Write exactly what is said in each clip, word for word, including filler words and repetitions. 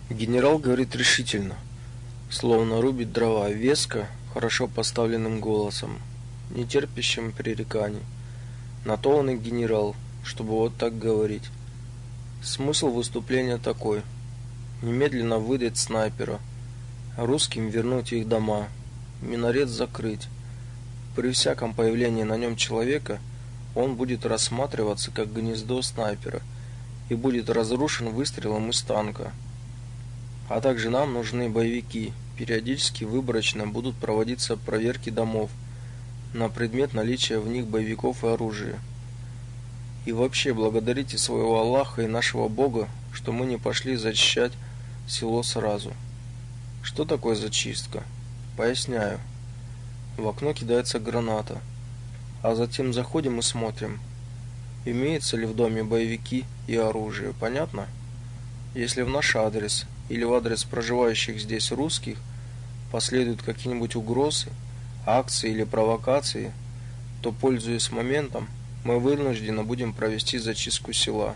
Генерал говорит решительно, словно рубит дрова, веско, хорошо поставленным голосом, не терпящим пререканий. На то он и генерал, чтобы вот так говорить. Смысл выступления такой: немедленно выдать снайпера, русским вернуть их дома, минарет закрыть. При всяком появлении на нем человека он будет рассматриваться как гнездо снайпера и будет разрушен выстрелом из танка. А также нам нужны боевики. Периодически выборочно будут проводиться проверки домов на предмет наличия в них боевиков и оружия. И вообще благодарите своего Аллаха и нашего Бога, что мы не пошли зачищать село сразу. Что такое зачистка? Поясняю. В окно кидается граната, а затем заходим и смотрим, имеются ли в доме боевики и оружие. Понятно? Если в наш адрес или в адрес проживающих здесь русских последуют какие-нибудь угрозы, акции или провокации, то, пользуясь моментом, мы вынуждены будем провести зачистку села.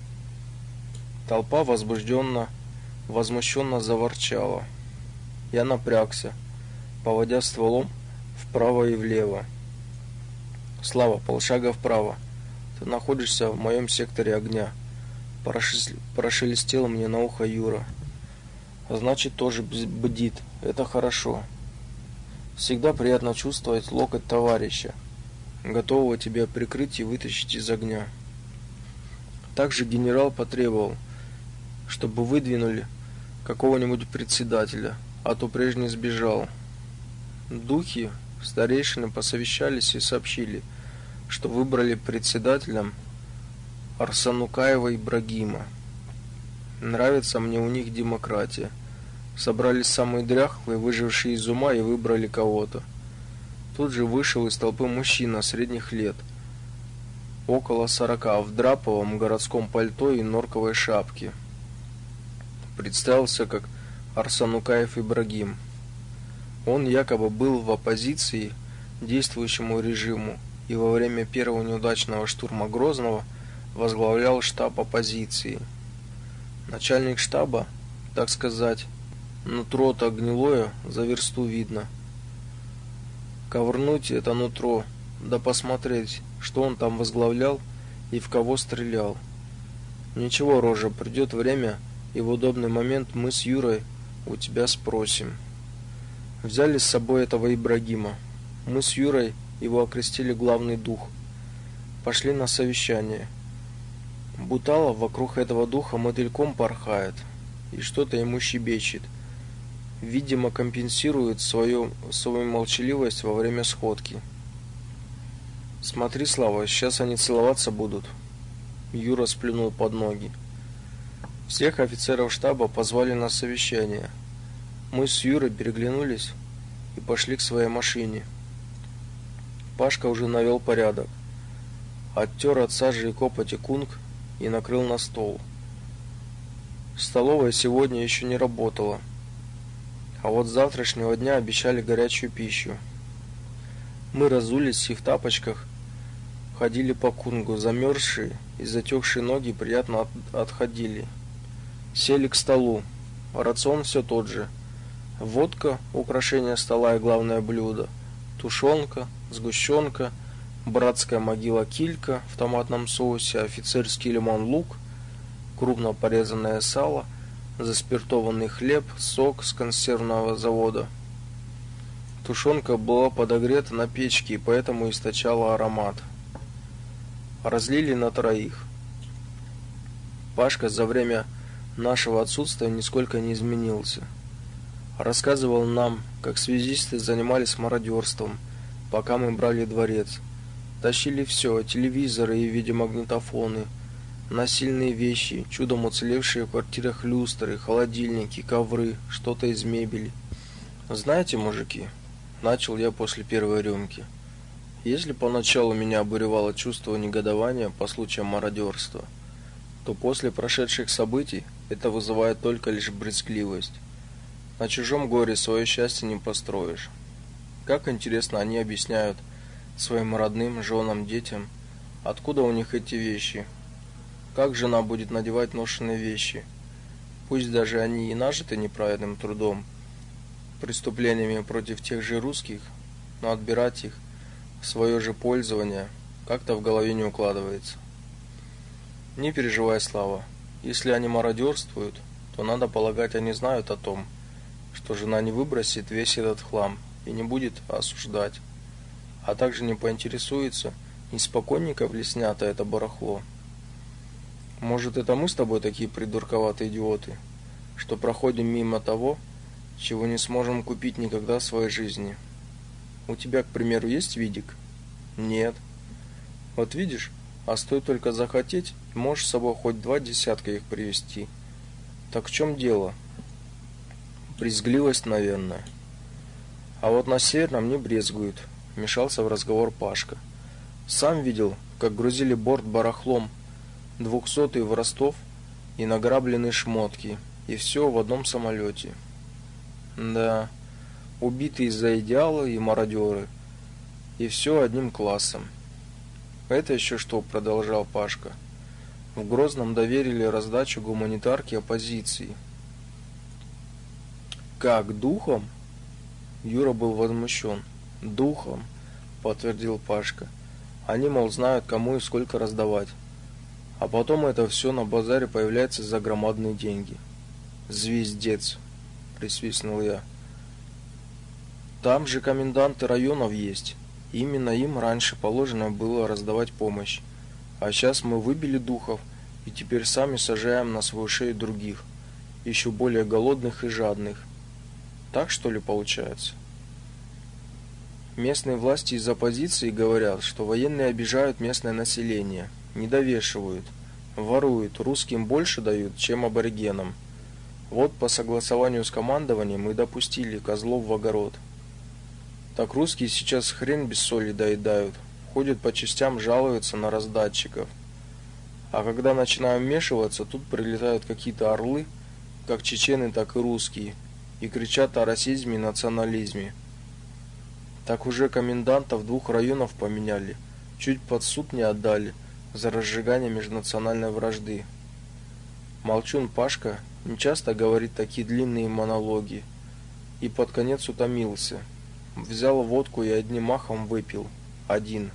Толпа возбужденно, возмущенно заворчала. Я напрягся, поводя стволом вправо и влево. Слава, полшага вправо. Ты находишься в моем секторе огня. Прошелестел мне на ухо Юра. Значит, тоже бдит. Это хорошо. Всегда приятно чувствовать локоть товарища, готового тебя прикрыть и вытащить из огня. Также генерал потребовал, чтобы выдвинули какого-нибудь председателя, а то прежний сбежал. Духи, старейшины посовещались и сообщили, что выбрали председателем Арсанукаева Ибрагима. Нравится мне у них демократия. Собрались самые дряхлые, выжившие из ума, и выбрали кого-то. Тут же вышел из толпы мужчина средних лет, около сорока, в драповом городском пальто и норковой шапке. Представился как Арсанукаев Ибрагим. Он якобы был в оппозиции действующему режиму и во время первого неудачного штурма Грозного возглавлял штаб оппозиции. Начальник штаба, так сказать, нутро-то гнилое, за версту видно. Ковырнуть это нутро, да посмотреть, что он там возглавлял и в кого стрелял. Ничего, Рожа, придет время, и в удобный момент мы с Юрой у тебя спросим. Взяли с собой этого Ибрагима. Мы с Юрой его окрестили главный дух. Пошли на совещание. Буталов вокруг этого духа мотыльком порхает и что-то ему щебечет. Видимо, компенсирует свою свою молчаливость во время сходки. Смотри, Слава, сейчас они целоваться будут. Юра сплюнул под ноги. Всех офицеров штаба позвали на совещание. Мы с Юрой переглянулись и пошли к своей машине. Пашка уже навел порядок. Оттер от сажи и копоти кунг и накрыл на стол. Столовая сегодня еще не работала. А вот с завтрашнего дня обещали горячую пищу. Мы разулись и в тапочках ходили по кунгу, замерзшие и затекшие ноги приятно от, отходили. Сели к столу. Рацион все тот же. Водка, украшение стола и главное блюдо. Тушенка, сгущенка, братская могила килька в томатном соусе, офицерский лимон-лук, крупно порезанное сало, заспиртованный хлеб, сок с консервного завода. Тушенка была подогрета на печке и поэтому источала аромат. Разлили на троих. Пашка за время нашего отсутствия нисколько не изменился. Рассказывал нам, как связисты занимались мародерством, пока мы брали дворец. Тащили все: телевизоры и видеомагнитофоны, насильные вещи, чудом уцелевшие в квартирах люстры, холодильники, ковры, что-то из мебели. Знаете, мужики, начал я после первой рюмки. Если поначалу меня обуревало чувство негодования по случаю мародерства, то после прошедших событий это вызывает только лишь брезгливость. На чужом горе свое счастье не построишь. Как интересно они объясняют своим родным, женам, детям, откуда у них эти вещи. Как жена будет надевать ношеные вещи? Пусть даже они и нажиты неправедным трудом, преступлениями против тех же русских, но отбирать их в свое же пользование как-то в голове не укладывается. Не переживай, Слава. Если они мародерствуют, то, надо полагать, они знают о том, что жена не выбросит весь этот хлам и не будет осуждать, а также не поинтересуется, не спокойненько ли снято это барахло. Может, это мы с тобой такие придурковатые идиоты, что проходим мимо того, чего не сможем купить никогда в своей жизни. У тебя, к примеру, есть видик? Нет. Вот видишь, а стоит только захотеть, можешь с собой хоть два десятка их привезти. Так в чем дело? Брезгливость, наверное. А вот на Северном не брезгуют, вмешался в разговор Пашка. Сам видел, как грузили борт барахлом, двухсотый в Ростов и награбленные шмотки, и все в одном самолете. Да, убитые за идеалы и мародеры, и все одним классом. Это еще что, продолжал Пашка. В Грозном доверили раздачу гуманитарки оппозиции. Как, духом? Юра был возмущен. Духом, подтвердил Пашка. Они, мол, знают, кому и сколько раздавать. А потом это все на базаре появляется за громадные деньги. Звездец, присвистнул я. Там же коменданты районов есть. Именно им раньше положено было раздавать помощь. А сейчас мы выбили духов и теперь сами сажаем на свою шею других, еще более голодных и жадных. Так что ли получается? Местные власти из оппозиции говорят, что военные обижают местное население, недовешивают, воруют, русским больше дают, чем аборигенам. Вот по согласованию с командованием и допустили козлов в огород. Так русские сейчас хрен без соли доедают, ходят по частям, жалуются на раздатчиков. А когда начинаем вмешиваться, тут прилетают какие-то орлы, как чечены, так и русские, и кричат о расизме и национализме. Так уже комендантов двух районов поменяли, чуть под суд не отдали за разжигание межнациональной вражды. Молчун Пашка нечасто говорит такие длинные монологи, и под конец утомился. Взял водку и одним махом выпил. Один.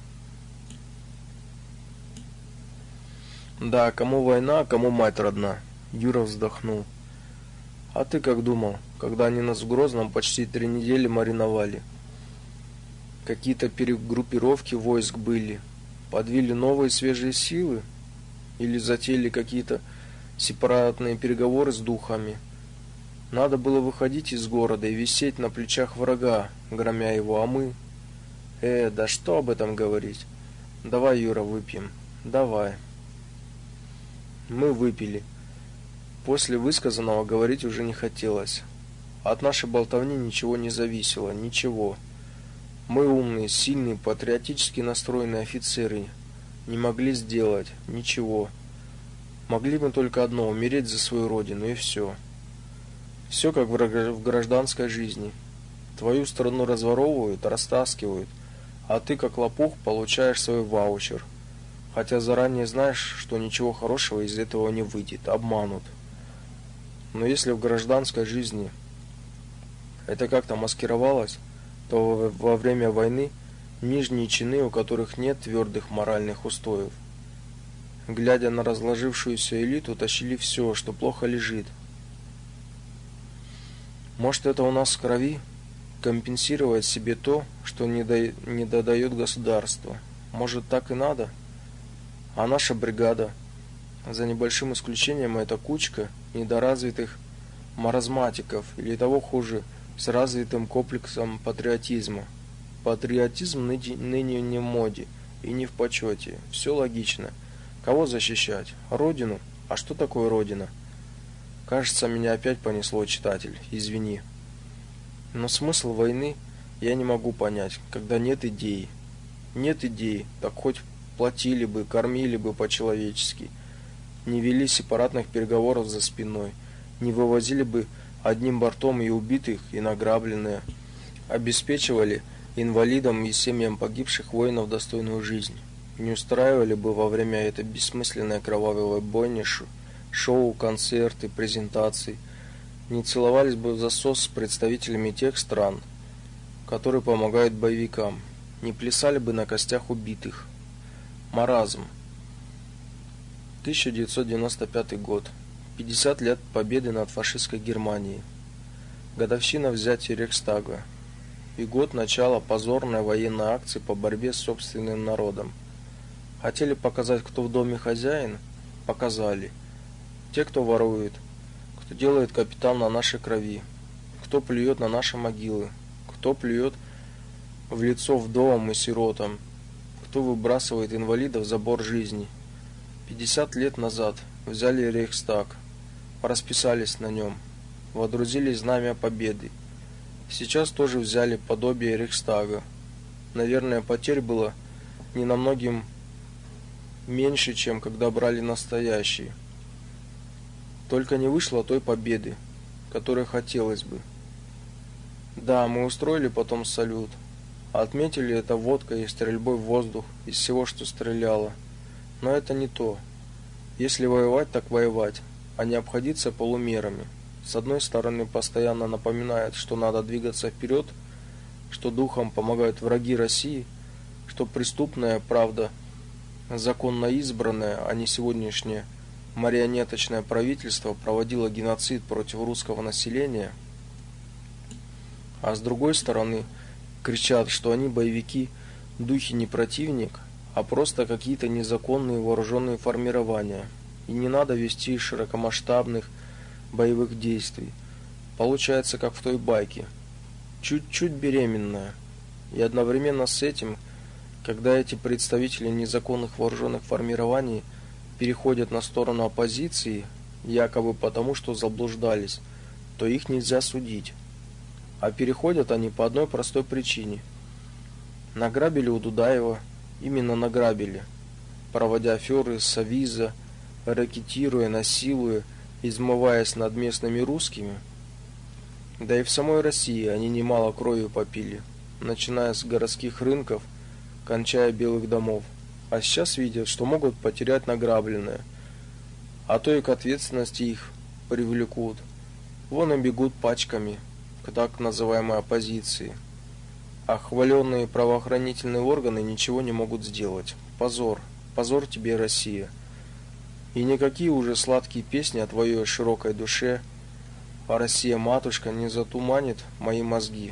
Да, кому война, а кому мать родна. Юра вздохнул. А ты как думал, когда они нас в Грозном почти три недели мариновали? Какие-то перегруппировки войск были? Подвели новые свежие силы? Или затеяли какие-то сепаратные переговоры с духами? Надо было выходить из города и висеть на плечах врага, громя его, а мы... Э, да что об этом говорить? Давай, Юра, выпьем. Давай. Мы выпили. После высказанного говорить уже не хотелось. От нашей болтовни ничего не зависело, ничего. Мы умные, сильные, патриотически настроенные офицеры не могли сделать ничего. Могли мы только одно — умереть за свою родину, и все. Все как в гражданской жизни. Твою страну разворовывают, растаскивают, а ты, как лопух, получаешь свой ваучер. Хотя заранее знаешь, что ничего хорошего из этого не выйдет, обманут. Но если в гражданской жизни это как-то маскировалось, то во время войны нижние чины, у которых нет твердых моральных устоев, глядя на разложившуюся элиту, тащили все, что плохо лежит. Может, это у нас в крови? Компенсировать себе то, что не, до... не додает государство. Может, так и надо? А наша бригада, за небольшим исключением, это кучка недоразвитых маразматиков, или того хуже, с развитым комплексом патриотизма. Патриотизм ныне, ныне не в моде и не в почете. Все логично. Кого защищать? Родину? А что такое Родина? Кажется, меня опять понесло, читатель. Извини. Но смысл войны я не могу понять, когда нет идей. Нет идей, так хоть платили бы, кормили бы по-человечески, не вели сепаратных переговоров за спиной, не вывозили бы одним бортом и убитых, и награбленное, обеспечивали инвалидам и семьям погибших воинов достойную жизнь, не устраивали бы во время этой бессмысленной кровавой бойни шоу, концерты, презентации, не целовались бы в засос с представителями тех стран, которые помогают боевикам, не плясали бы на костях убитых. Маразм. тысяча девятьсот девяносто пятый год. пятьдесят лет победы над фашистской Германией. Годовщина взятия Рейхстага. И год начала позорной военной акции по борьбе с собственным народом. Хотели показать, кто в доме хозяин? Показали. Те, кто ворует, кто делает капитал на нашей крови, кто плюет на наши могилы, кто плюет в лицо вдовам и сиротам, кто выбрасывает инвалидов за бор жизни. пятьдесят лет назад взяли Рейхстаг, расписались на нем, водрузили знамя победы. Сейчас тоже взяли подобие Рейхстага. Наверное, потерь было не намногим меньше, чем когда брали настоящий. Только не вышло той победы, которой хотелось бы. Да, мы устроили потом салют. Отметили это водкой и стрельбой в воздух из всего, что стреляло. Но это не то. Если воевать, так воевать, а не обходиться полумерами. С одной стороны, постоянно напоминает, что надо двигаться вперед, что духом помогают враги России, что преступная правда законно избранное, а не сегодняшнее марионеточное правительство проводило геноцид против русского населения, а с другой стороны кричат, что они боевики, духи не противник, а просто какие-то незаконные вооруженные формирования, и не надо вести широкомасштабных боевых действий. Получается, как в той байке, чуть-чуть беременная, и одновременно с этим, когда эти представители незаконных вооруженных формирований переходят на сторону оппозиции, якобы потому, что заблуждались, то их нельзя судить. А переходят они по одной простой причине. Награбили у Дудаева, именно награбили, проводя аферы с Авиза, рэкетируя, насилуя, измываясь над местными русскими. Да и в самой России они немало крови попили, начиная с городских рынков, кончая белых домов. А сейчас видят, что могут потерять награбленное, а то и к ответственности их привлекут. Вон и бегут пачками к так называемой оппозиции. А хваленные правоохранительные органы ничего не могут сделать. Позор, позор тебе, Россия. И никакие уже сладкие песни о твоей широкой душе, а Россия-матушка, не затуманит мои мозги.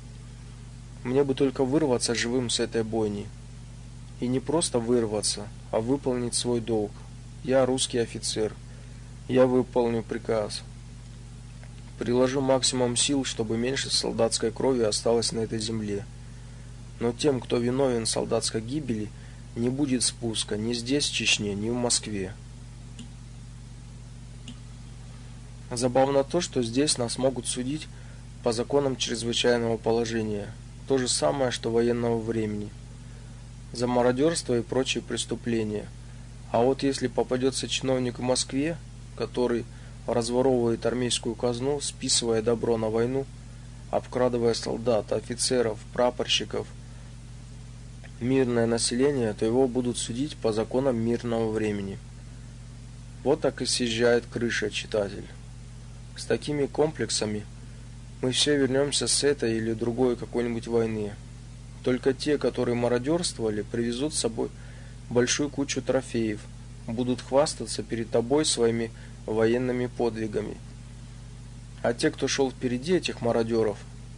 Мне бы только вырваться живым с этой бойни. И не просто вырваться, а выполнить свой долг. Я русский офицер. Я выполню приказ. Приложу максимум сил, чтобы меньше солдатской крови осталось на этой земле. Но тем, кто виновен в солдатской гибели, не будет спуска ни здесь, в Чечне, ни в Москве. Забавно то, что здесь нас могут судить по законам чрезвычайного положения. То же самое, что военного времени. За мародерство и прочие преступления. А вот если попадется чиновник в Москве, который разворовывает армейскую казну, списывая добро на войну, обкрадывая солдат, офицеров, прапорщиков, мирное население, то его будут судить по законам мирного времени. Вот так и съезжает крыша, читатель. С такими комплексами мы все вернемся с этой или другой какой-нибудь войны. Только те, которые мародерствовали, привезут с собой большую кучу трофеев, будут хвастаться перед тобой своими военными подвигами. А те, кто шел впереди этих мародеров,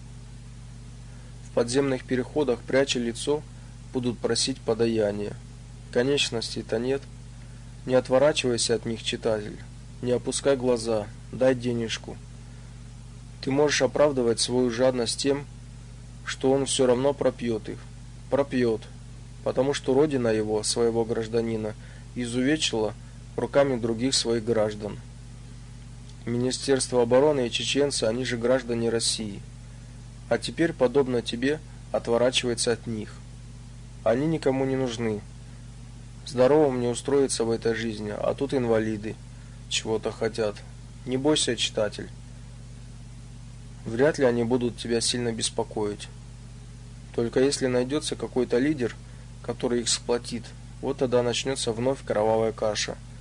в подземных переходах, пряча лицо, будут просить подаяния. Конечностей-то нет. Не отворачивайся от них, читатель. Не опускай глаза, дай денежку. Ты можешь оправдывать свою жадность тем, что он все равно пропьет их. Пропьет, потому что родина его, своего гражданина, изувечила руками других своих граждан. Министерство обороны и чеченцы, они же граждане России. А теперь, подобно тебе, отворачивается от них. Они никому не нужны. Здоровым не устроиться в этой жизни, а тут инвалиды чего-то хотят. Не бойся, читатель. Вряд ли они будут тебя сильно беспокоить. Только если найдется какой-то лидер, который их сплотит, вот тогда начнется вновь кровавая каша.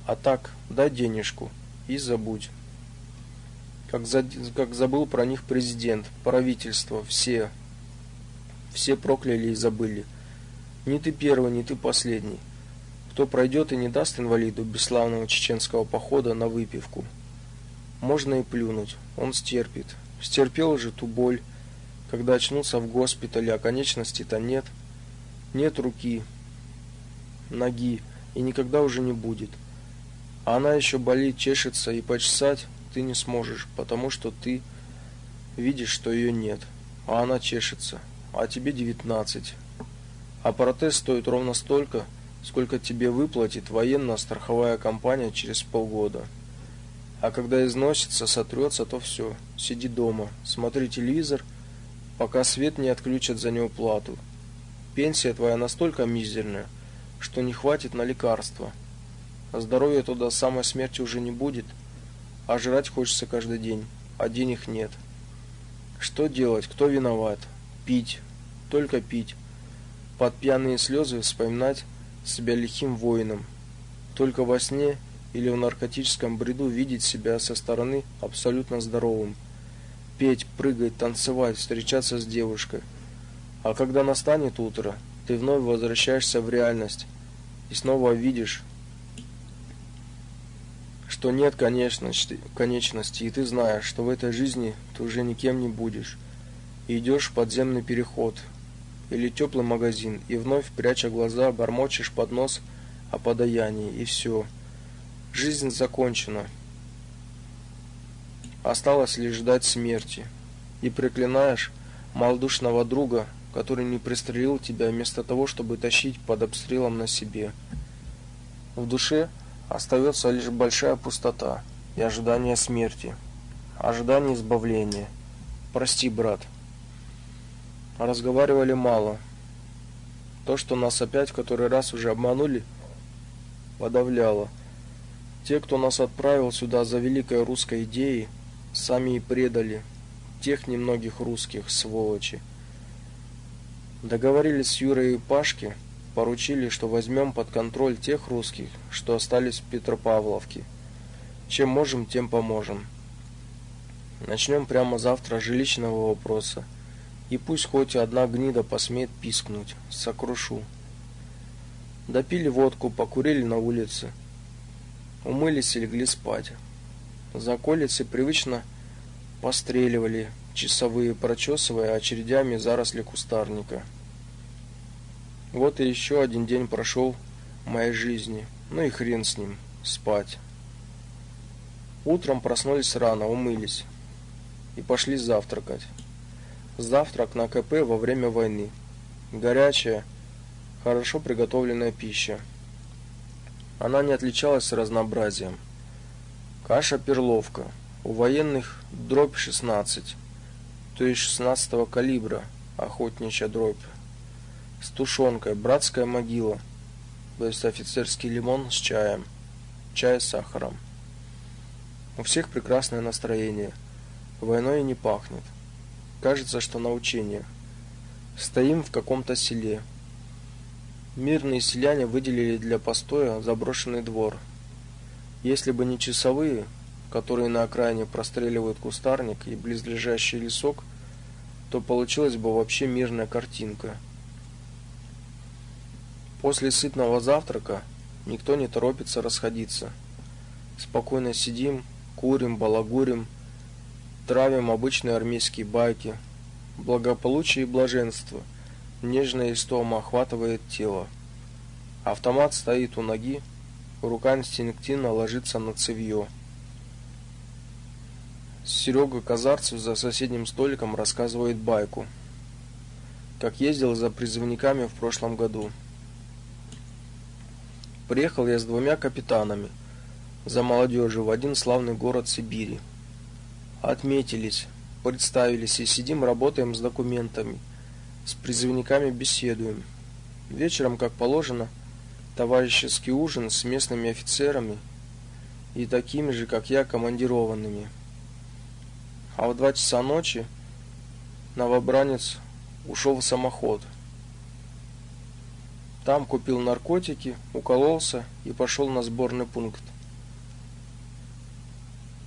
А так, дай денежку и забудь. Как, за, как забыл про них президент, правительство, все. Все прокляли и забыли. Не ты первый, не ты последний. Кто пройдет и не даст инвалиду бесславного чеченского похода на выпивку. Можно и плюнуть, он стерпит. Стерпел же ту боль, когда очнулся в госпитале, а конечностей-то нет. Нет руки, ноги, и никогда уже не будет. А она еще болит, чешется, и почесать ты не сможешь, потому что ты видишь, что ее нет. А она чешется, а тебе девятнадцать. А протез стоит ровно столько, сколько тебе выплатит военно-страховая компания через полгода. А когда износится, сотрется, то все. Сиди дома, смотри телевизор, пока свет не отключат за неуплату. Пенсия твоя настолько мизерная, что не хватит на лекарства. А здоровья то до самой смерти уже не будет, а жрать хочется каждый день, а денег нет. Что делать? Кто виноват? Пить, только пить. Под пьяные слезы вспоминать себя лихим воином. Только во сне или в наркотическом бреду видеть себя со стороны абсолютно здоровым. Петь, прыгать, танцевать, встречаться с девушкой. А когда настанет утро, ты вновь возвращаешься в реальность и снова видишь, что нет конечности, конечности, и ты знаешь, что в этой жизни ты уже никем не будешь. И идешь в подземный переход или теплый магазин, и вновь, пряча глаза, бормочешь под нос о подаянии, и все. Жизнь закончена. Осталось лишь ждать смерти. И проклинаешь малодушного друга, который не пристрелил тебя вместо того, чтобы тащить под обстрелом на себе. В душе остается лишь большая пустота и ожидание смерти, ожидание избавления. Прости, брат. Разговаривали мало. То, что нас опять в который раз уже обманули, подавляло. Те, кто нас отправил сюда за великой русской идеей, сами и предали тех немногих русских, сволочи. Договорились с Юрой и Пашки, поручили, что возьмем под контроль тех русских, что остались в Петропавловке. Чем можем, тем поможем. Начнем прямо завтра с жилищного вопроса. И пусть хоть одна гнида посмеет пискнуть, сокрушу. Допили водку, покурили на улице. Умылись и легли спать. За околицей привычно постреливали часовые, прочесывая очередями заросли кустарника. Вот и еще один день прошел в моей жизни. Ну и хрен с ним, спать. Утром проснулись рано, умылись и пошли завтракать. Завтрак на КП во время войны. Горячая, хорошо приготовленная пища. Она не отличалась разнообразием. Каша-перловка. У военных дробь шестнадцать, то есть шестнадцатого калибра, охотничья дробь. С тушенкой, братская могила, то есть офицерский лимон с чаем, чай с сахаром. У всех прекрасное настроение. Войной и не пахнет. Кажется, что на учениях. Стоим в каком-то селе. Мирные селяне выделили для постоя заброшенный двор. Если бы не часовые, которые на окраине простреливают кустарник и близлежащий лесок, то получилась бы вообще мирная картинка. После сытного завтрака никто не торопится расходиться. Спокойно сидим, курим, балагурим, травим обычные армейские байки. Благополучие и блаженство, нежная истома охватывает тело. Автомат стоит у ноги, рука инстинктивно ложится на цевьё. Серега Казарцев за соседним столиком рассказывает байку, как ездил за призывниками в прошлом году. Приехал я с двумя капитанами за молодежью в один славный город Сибири. Отметились, представились и сидим, работаем с документами, с призывниками беседуем. Вечером, как положено, товарищеский ужин с местными офицерами и такими же, как я, командированными. А в два часа ночи новобранец ушел в самоход. Там купил наркотики, укололся и пошел на сборный пункт.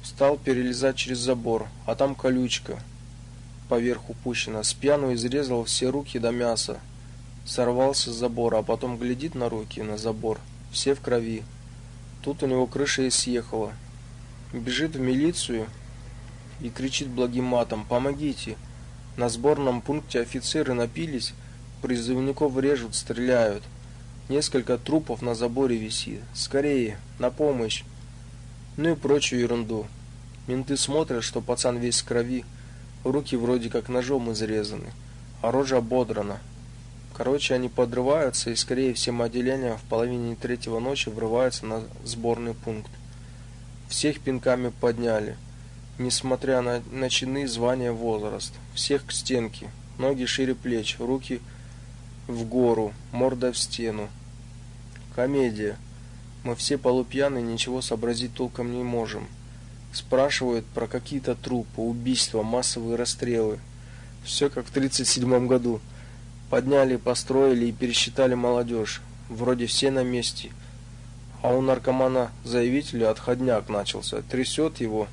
Стал перелезать через забор, а там колючка поверху пущена. Спьяну изрезал все руки до мяса. Сорвался с забора, а потом глядит на руки, на забор, все в крови. Тут у него крыша и съехала. Бежит в милицию и кричит благим матом: «Помогите! На сборном пункте офицеры напились, призывников режут, стреляют. Несколько трупов на заборе висит. Скорее, на помощь!» Ну и прочую ерунду. Менты смотрят, что пацан весь в крови, руки вроде как ножом изрезаны, а рожа ободрана. Короче, они подрываются и скорее всем отделением в половине третьего ночи врываются на сборный пункт. Всех пинками подняли, несмотря на, на чины, звания, возраст. Всех к стенке, ноги шире плеч, руки в гору, морда в стену. Комедия. Мы все полупьяны, ничего сообразить толком не можем. Спрашивают про какие-то трупы, убийства, массовые расстрелы. Все как в тридцать седьмом году. Подняли, построили и пересчитали молодежь. Вроде все на месте. А у наркомана-заявителя отходняк начался. Трясет его.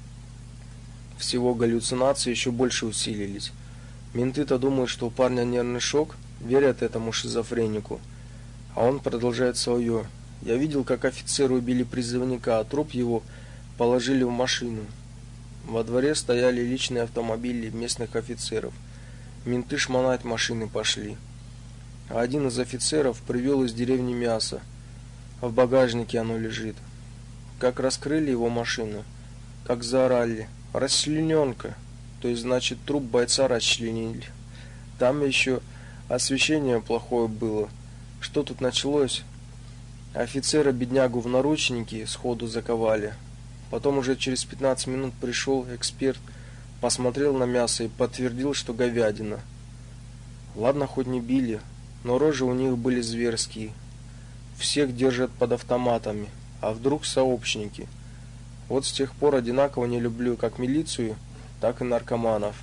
Всего галлюцинации еще больше усилились. Менты-то думают, что у парня нервный шок, верят этому шизофренику. А он продолжает свое. Я видел, как офицеры убили призывника, а труп его положили в машину. Во дворе стояли личные автомобили местных офицеров. Менты шмонать машины пошли. А один из офицеров привел из деревни мясо. В багажнике оно лежит. Как раскрыли его машину, как заорали: «Расчлененка!» То есть, значит, труп бойца расчленили. Там еще освещение плохое было. Что тут началось? Офицера беднягу в наручники сходу заковали. Потом уже через пятнадцать минут пришел эксперт, посмотрел на мясо и подтвердил, что говядина. Ладно, хоть не били, но рожи у них были зверские. Всех держат под автоматами, а вдруг сообщники. Вот с тех пор одинаково не люблю как милицию, так и наркоманов.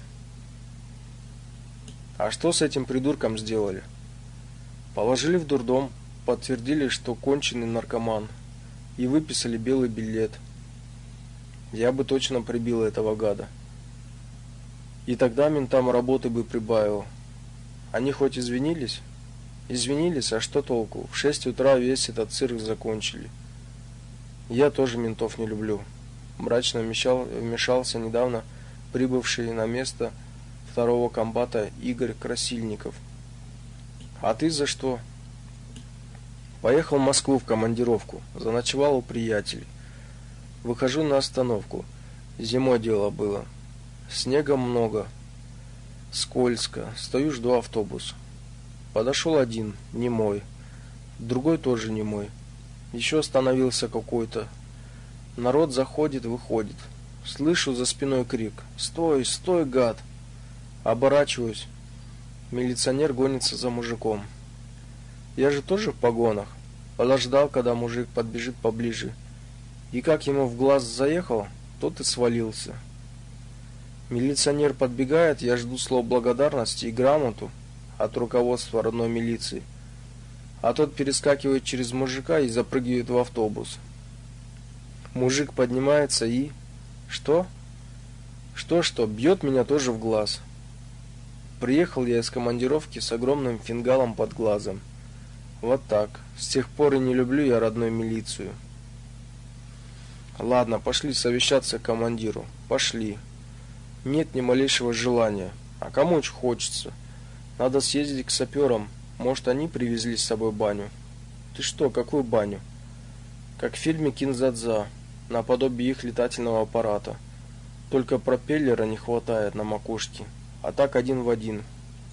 А что с этим придурком сделали? Положили в дурдом, подтвердили, что конченый наркоман, и выписали белый билет. Я бы точно прибил этого гада. И тогда ментам работы бы прибавил. Они хоть извинились? Извинились, а что толку? В шесть утра весь этот цирк закончили. Я тоже ментов не люблю. Мрачно вмешал, вмешался недавно прибывший на место второго комбата Игорь Красильников. А ты за что? Поехал в Москву в командировку, заночевал у приятелей. Выхожу на остановку. Зимой дело было. Снега много. Скользко. Стою, жду автобус. Подошел один, немой. Другой тоже немой. Еще остановился какой-то. Народ заходит, выходит. Слышу за спиной крик: «Стой, стой, гад!» Оборачиваюсь. Милиционер гонится за мужиком. Я же тоже в погонах. Подождал, когда мужик подбежит поближе. И как ему в глаз заехал, тот и свалился. Милиционер подбегает, я жду слов благодарности и грамоту от руководства родной милиции. А тот перескакивает через мужика и запрыгивает в автобус. Мужик поднимается и... Что? Что-что, бьет меня тоже в глаз. Приехал я из командировки с огромным фингалом под глазом. Вот так. С тех пор и не люблю я родную милицию. Ладно, пошли совещаться к командиру. Пошли. Нет ни малейшего желания. А кому очень хочется. Надо съездить к саперам. Может, они привезли с собой баню. Ты что, какую баню? Как в фильме «Кинзадза», наподобие их летательного аппарата. Только пропеллера не хватает на макушке. А так один в один.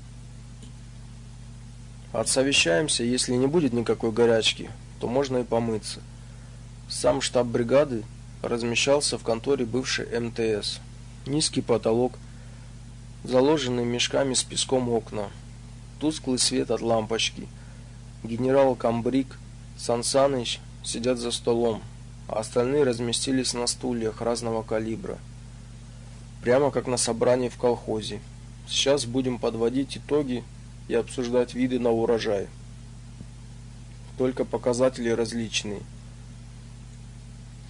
Отсовещаемся, если не будет никакой горячки, то можно и помыться. Сам штаб бригады размещался в конторе бывшей эм тэ эс. Низкий потолок, заложенные мешками с песком окна, тусклый свет от лампочки. Генерал Камбрик, Сан Саныч сидят за столом, а остальные разместились на стульях разного калибра. Прямо как на собрании в колхозе. Сейчас будем подводить итоги и обсуждать виды на урожай. Только показатели различные.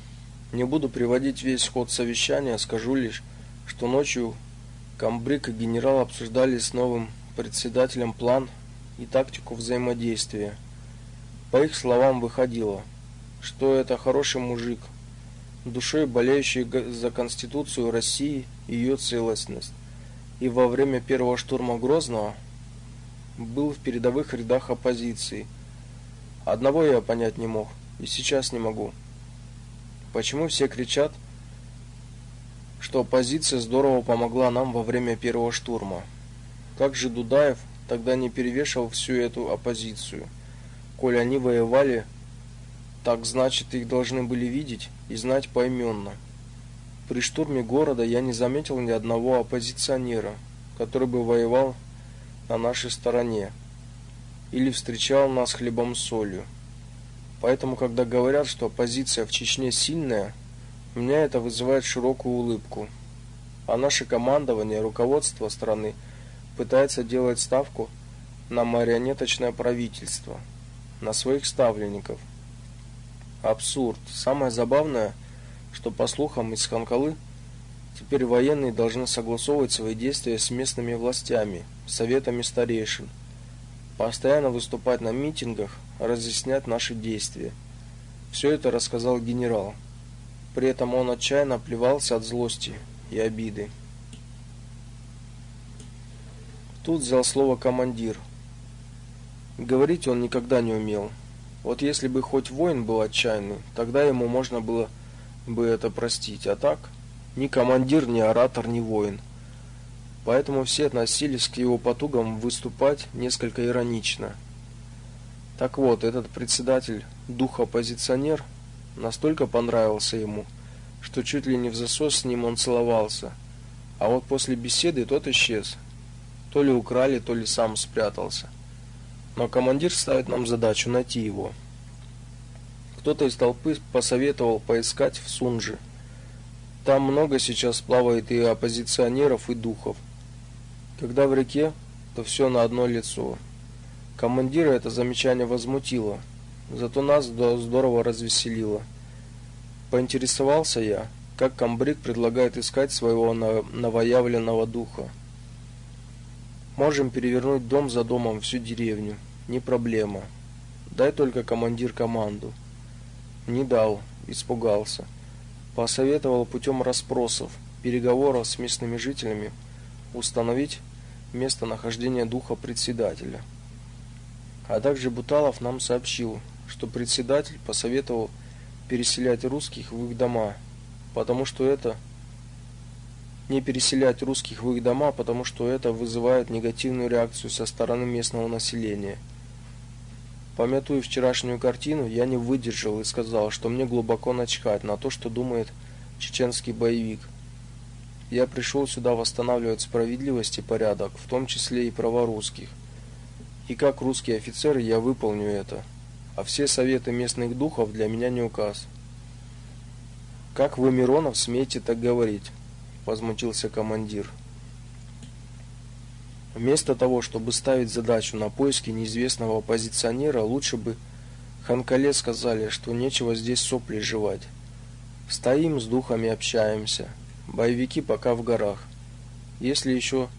Не буду приводить весь ход совещания, скажу лишь, что ночью комбриг и генерал обсуждали с новым председателем план и тактику взаимодействия. По их словам выходило, что это хороший мужик, душой болеющий за Конституцию России и ее целостность, и во время первого штурма Грозного был в передовых рядах оппозиции. Одного я понять не мог, и сейчас не могу. Почему все кричат, что оппозиция здорово помогла нам во время первого штурма? Как же Дудаев тогда не перевешивал всю эту оппозицию? Коль они воевали, так значит, их должны были видеть и знать поименно. При штурме города я не заметил ни одного оппозиционера, который бы воевал на нашей стороне или встречал нас хлебом с солью. Поэтому, когда говорят, что оппозиция в Чечне сильная, у меня это вызывает широкую улыбку. А наше командование, руководство страны пытается делать ставку на марионеточное правительство, на своих ставленников. Абсурд. Самое забавное, что по слухам из Ханкалы теперь военные должны согласовывать свои действия с местными властями, советами старейшин, постоянно выступать на митингах, разъяснять наши действия. Все это рассказал генерал. При этом он отчаянно плевался от злости и обиды. Тут взял слово командир. Говорить он никогда не умел. Вот если бы хоть воин был отчаянный, тогда ему можно было бы это простить, а так ни командир, ни оратор, ни воин. Поэтому все относились к его потугам выступать несколько иронично. Так вот, этот председатель, дух-оппозиционер, настолько понравился ему, что чуть ли не взасос с ним он целовался. А вот после беседы тот исчез. То ли украли, то ли сам спрятался. Но командир ставит нам задачу найти его. Кто-то из толпы посоветовал поискать в Сунже. Там много сейчас плавает и оппозиционеров, и духов. Когда в реке, то все на одно лицо. Командира это замечание возмутило, зато нас здорово развеселило. Поинтересовался я, как комбриг предлагает искать своего новоявленного духа. Можем перевернуть дом за домом всю деревню, не проблема. Дай только командир команду. Не дал, испугался. Посоветовал путем расспросов, переговоров с местными жителями установить местонахождение духа председателя. А также Буталов нам сообщил, что председатель посоветовал переселять русских в их дома, потому что это не переселять русских в их дома, потому что это вызывает негативную реакцию со стороны местного населения. Памятуя вчерашнюю картину, я не выдержал и сказал, что мне глубоко начхать на то, что думает чеченский боевик. Я пришел сюда восстанавливать справедливость и порядок, в том числе и права русских. И как русский офицер я выполню это, а все советы местных духов для меня не указ. Как вы, Миронов, смеете так говорить? Возмутился командир. Вместо того, чтобы ставить задачу на поиски неизвестного оппозиционера, лучше бы Ханкале сказали, что нечего здесь сопли жевать. Стоим с духами, общаемся. Боевики пока в горах. Если еще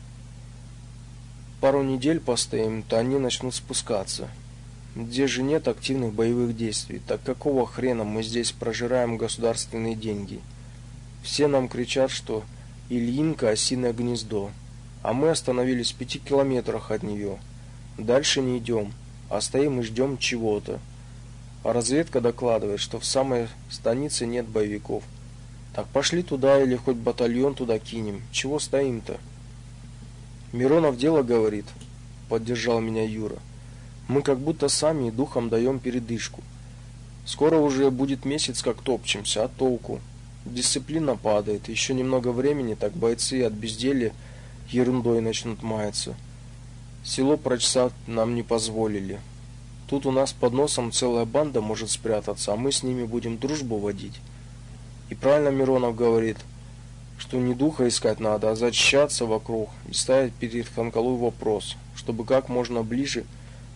пару недель постоим, то они начнут спускаться. Где же нет активных боевых действий, так какого хрена мы здесь прожираем государственные деньги? Все нам кричат, что Ильинка осиное гнездо. А мы остановились в пяти километрах от нее. Дальше не идем, а стоим и ждем чего-то. А разведка докладывает, что в самой станице нет боевиков. Так пошли туда или хоть батальон туда кинем. Чего стоим-то? Миронов дело говорит, поддержал меня Юра. Мы как будто сами духом даем передышку. Скоро уже будет месяц, как топчемся, а толку? Дисциплина падает, еще немного времени, так бойцы от безделья ерундой начнут маяться. Село прочесать нам не позволили. Тут у нас под носом целая банда может спрятаться, а мы с ними будем дружбу водить. И правильно Миронов говорит, что не духа искать надо, а зачищаться вокруг и ставить перед Ханкалой вопрос, чтобы как можно ближе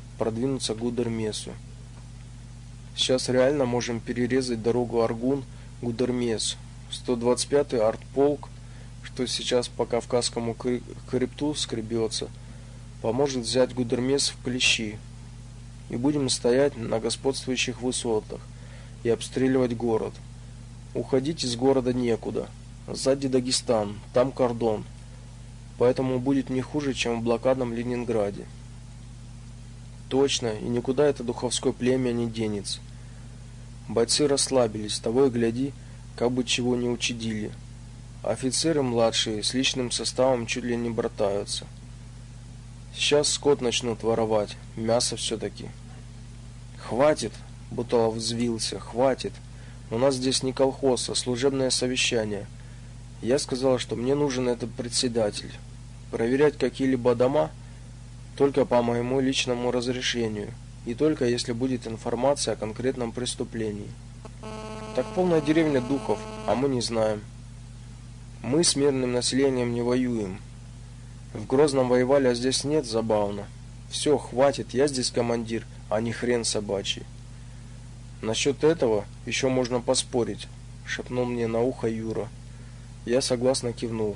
продвинуться к Гудермесу. Сейчас реально можем перерезать дорогу Аргун Гудермес, сто двадцать пятый артполк, что сейчас по Кавказскому хребту скребется, поможет взять Гудермес в клещи. И будем стоять на господствующих высотах и обстреливать город. Уходить из города некуда. Сзади Дагестан, там кордон. Поэтому будет не хуже, чем в блокадном Ленинграде. Точно, и никуда это духовское племя не денется. Бойцы расслабились, того и гляди, как бы чего не учудили. Офицеры младшие с личным составом чуть ли не братаются. Сейчас скот начнут воровать, мясо все-таки. Хватит, Буталов взвился, хватит. У нас здесь не колхоз, а служебное совещание. Я сказал, что мне нужен этот председатель. Проверять какие-либо дома только по моему личному разрешению, и только если будет информация о конкретном преступлении. Так полная деревня духов, а мы не знаем. Мы с мирным населением не воюем. В Грозном воевали, а здесь нет, забавно. Все, хватит, я здесь командир, а не хрен собачий. Насчет этого еще можно поспорить, шепнул мне на ухо Юра. Я согласно кивнул.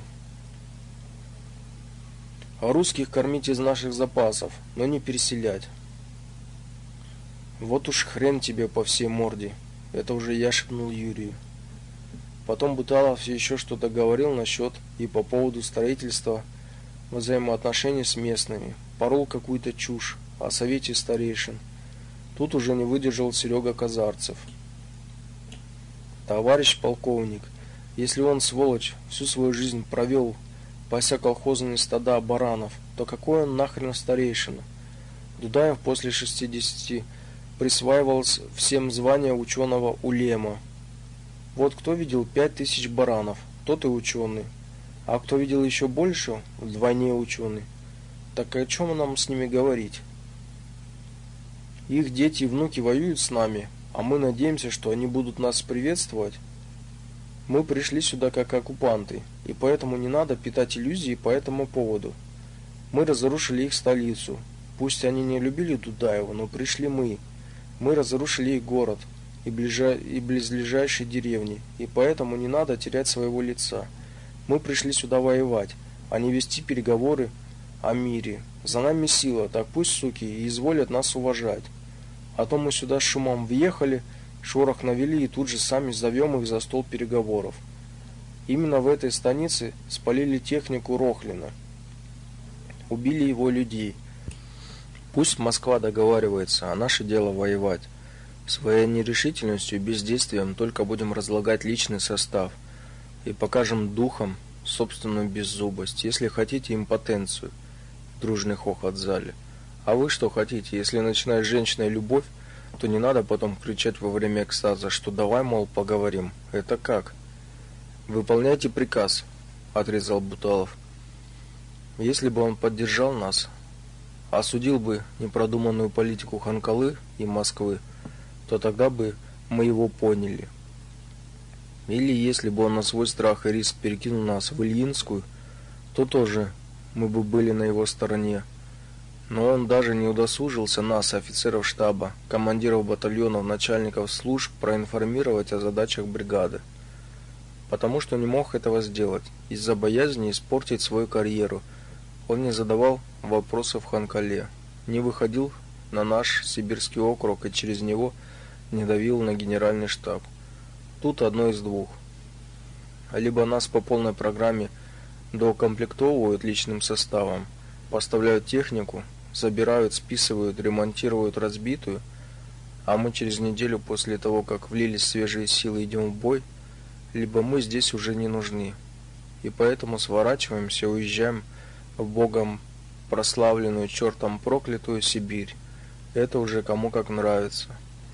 А русских кормить из наших запасов, но не переселять. Вот уж хрен тебе по всей морде. Это уже я шепнул Юрию. Потом Буталов еще что-то говорил насчет и по поводу строительства, взаимоотношений с местными. Порол какую-то чушь о совете старейшин. Тут уже не выдержал Серега Казарцев. Товарищ полковник, если он, сволочь, всю свою жизнь провел, пася колхозные стада баранов, то какой он нахрен старейшина? Дудаев после шестидесяти присваивал всем звание ученого улема. Вот кто видел пять тысяч баранов, тот и ученый. А кто видел еще больше, вдвойне ученый. Так о чем нам с ними говорить? Их дети и внуки воюют с нами, а мы надеемся, что они будут нас приветствовать. Мы пришли сюда как оккупанты, и поэтому не надо питать иллюзии по этому поводу. Мы разрушили их столицу. Пусть они не любили Дудаева, но пришли мы. Мы разрушили их город и, ближа... и близлежащие деревни, и поэтому не надо терять своего лица. Мы пришли сюда воевать, а не вести переговоры о мире. За нами сила, так пусть, суки, и изволят нас уважать. А то мы сюда с шумом въехали, шорох навели и тут же сами зовем их за стол переговоров. Именно в этой станице спалили технику Рохлина. Убили его людей. Пусть Москва договаривается, а наше дело воевать. Своей нерешительностью и бездействием только будем разлагать личный состав и покажем духом собственную беззубость, если хотите импотенцию. Дружный хохот в зале. А вы что хотите? Если начинает женщина любовь, то не надо потом кричать во время экстаза, что давай, мол, поговорим. Это как? Выполняйте приказ, отрезал Буталов. Если бы он поддержал нас, осудил бы непродуманную политику Ханкалы и Москвы, то тогда бы мы его поняли. Или если бы он на свой страх и риск перекинул нас в Ильинскую, то тоже мы бы были на его стороне. Но он даже не удосужился нас, офицеров штаба, командиров батальонов, начальников служб, проинформировать о задачах бригады. Потому что не мог этого сделать, из-за боязни испортить свою карьеру. Он не задавал вопросов Ханкале, не выходил на наш сибирский округ и через него не давил на генеральный штаб. Тут одно из двух. Либо нас по полной программе доукомплектовывают личным составом, поставляют технику, забирают, списывают, ремонтируют разбитую, а мы через неделю после того, как влились свежие силы, идем в бой, либо мы здесь уже не нужны. И поэтому сворачиваемся, уезжаем в богом прославленную, чертом проклятую Сибирь. Это уже кому как нравится.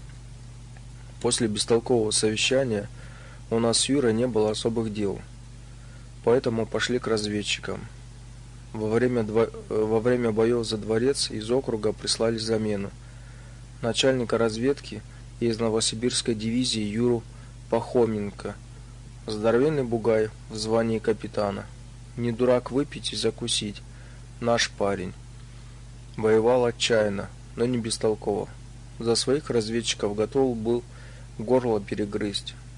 После бестолкового совещания у нас с Юрой не было особых дел. Поэтому пошли к разведчикам. Во время дво... во время боев за дворец из округа прислали замену. Начальника разведки из Новосибирской дивизии Юру Пахоменко. Здоровенный бугай в звании капитана. Не дурак выпить и закусить. Наш парень. Воевал отчаянно, но не бестолково. За своих разведчиков готов был горло перегрызть.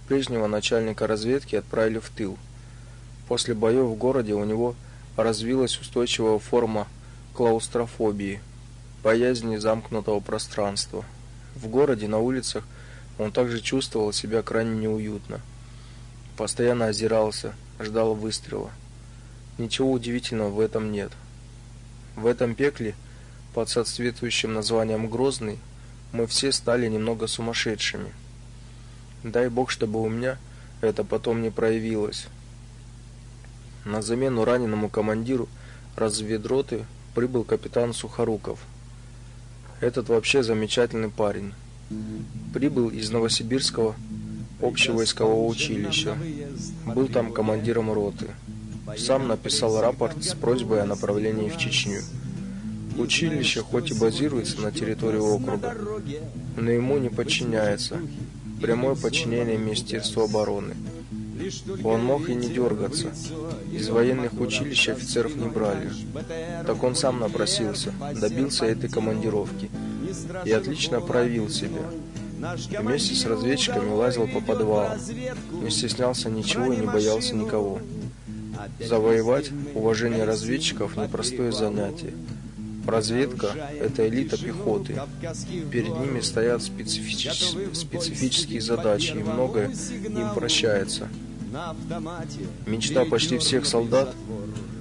прежнего начальника разведки отправили в тыл. После боев в городе у него развилась устойчивая форма клаустрофобии, боязни замкнутого пространства. В городе, на улицах он также чувствовал себя крайне неуютно. Постоянно озирался, ждал выстрела. Ничего удивительного в этом нет. В этом пекле, под соответствующим названием Грозный, мы все стали немного сумасшедшими. Дай Бог, чтобы у меня это потом не проявилось. На замену раненому командиру разведроты прибыл капитан Сухоруков. Этот вообще замечательный парень. Прибыл из Новосибирского общевойскового училища. Был там командиром роты. Сам написал рапорт с просьбой о направлении в Чечню. Училище хоть и базируется на территории округа, но ему не подчиняется. Прямое подчинение Министерству обороны. Он мог и не дергаться. Из военных училищ офицеров не брали. Так он сам напросился, добился этой командировки и отлично проявил себя. Вместе с разведчиками лазил по подвалам, не стеснялся ничего и не боялся никого. Завоевать уважение разведчиков – непростое занятие. Разведка – это элита пехоты. Перед ними стоят специфические, специфические задачи, и многое им прощается. Мечта почти всех солдат –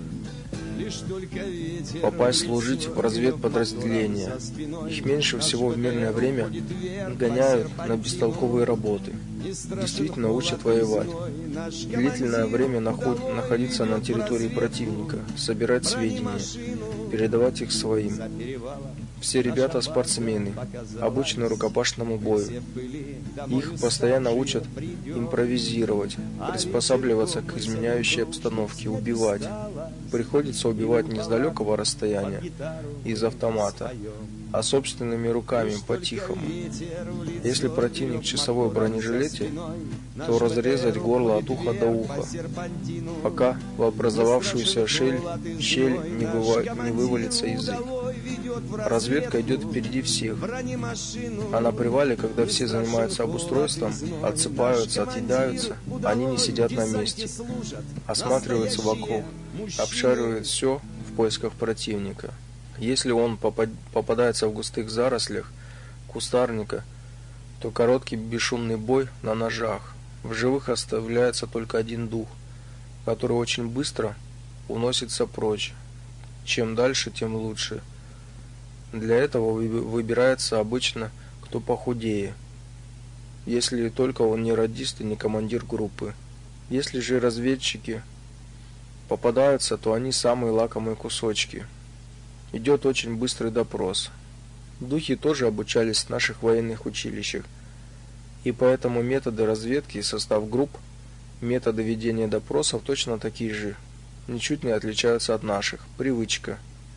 попасть служить в разведподразделения. Их меньше всего в мирное время гоняют на бестолковые работы. Действительно учат воевать. Длительное время наход... находиться на территории противника, собирать сведения, передавать их своим. Все ребята спортсмены, обучены рукопашному бою. Их постоянно учат импровизировать, приспосабливаться к изменяющей обстановке, убивать. Приходится убивать не с далекого расстояния, из автомата, а собственными руками, по-тихому. Если противник в часовой бронежилете, то разрезать горло от уха до уха, пока в образовавшуюся щель, щель не, выва, не вывалится язык. Разведка идет впереди всех. А на привале, когда все занимаются обустройством, отсыпаются, отъедаются, они не сидят на месте, осматриваются вокруг, обшаривают все в поисках противника. Если он попад... попадается в густых зарослях кустарника, то короткий бесшумный бой на ножах. В живых оставляется только один дух, который очень быстро уносится прочь. Чем дальше, тем лучше. Для этого выбирается обычно кто похудее, если только он не радист и не командир группы. Если же разведчики попадаются, то они самые лакомые кусочки. Идет очень быстрый допрос. Духи тоже обучались в наших военных училищах, и поэтому методы разведки и состав групп, методы ведения допросов точно такие же, ничуть не отличаются от наших. Привычка.